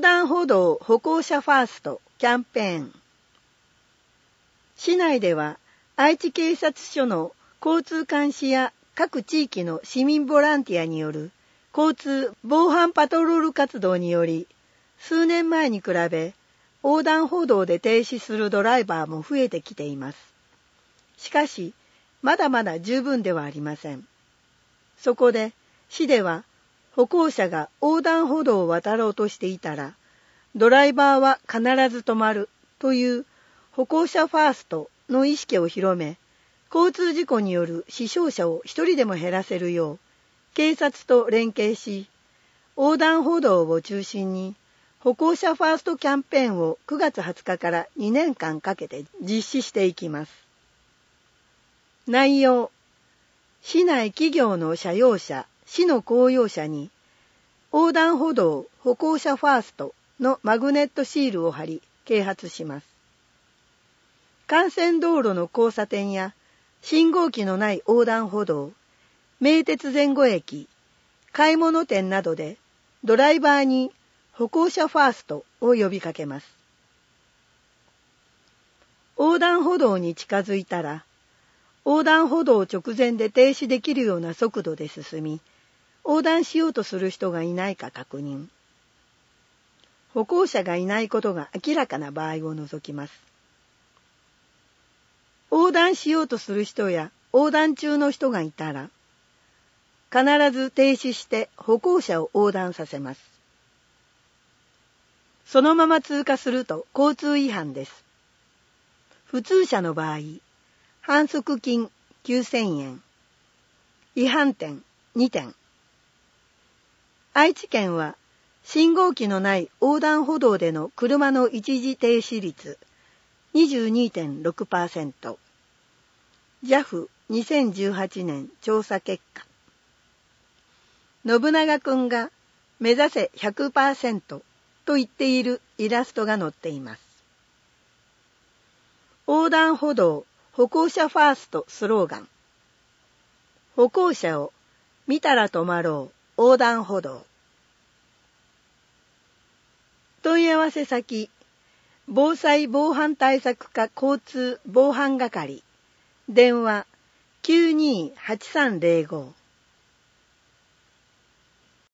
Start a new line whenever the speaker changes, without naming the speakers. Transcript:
断歩道歩行者ファーストキャンペーン。市内では愛知警察署の交通監視や各地域の市民ボランティアによる交通防犯パトロール活動により、数年前に比べ横断歩道で停止するドライバーも増えてきています。しかし、まだまだ十分ではありません。そこで、市では歩行者が横断歩道を渡ろうとしていたら、ドライバーは必ず止まるという歩行者ファーストの意識を広め、交通事故による死傷者を一人でも減らせるよう、警察と連携し、横断歩道を中心に歩行者ファーストキャンペーンを9月20日から2年間かけて実施していきます。内容、市内企業の社用車、市の公用車に横断歩道歩行者ファーストのマグネットシールを貼り啓発します。幹線道路の交差点や信号機のない横断歩道、名鉄前後駅、買い物店などでドライバーに歩行者ファーストを呼びかけます。横断歩道に近づいたら、横断歩道直前で停止できるような速度で進み、横断しようとする人がいないか確認。歩行者がいないことが明らかな場合を除きます。横断しようとする人や横断中の人がいたら、必ず停止して歩行者を横断させます。そのまま通過すると交通違反です。普通車の場合、反則金9000円、違反点2点。愛知県は信号機のない横断歩道での車の一時停止率 22.6%。JAF2018 年調査結果。信長くんが目指せ 100% と言っているイラストが載っています。横断歩道歩行者ファーストスローガン。歩行者を見たら止まろう横断歩道。問い合わせ先、防災防犯対策課交通防犯係、電話 928305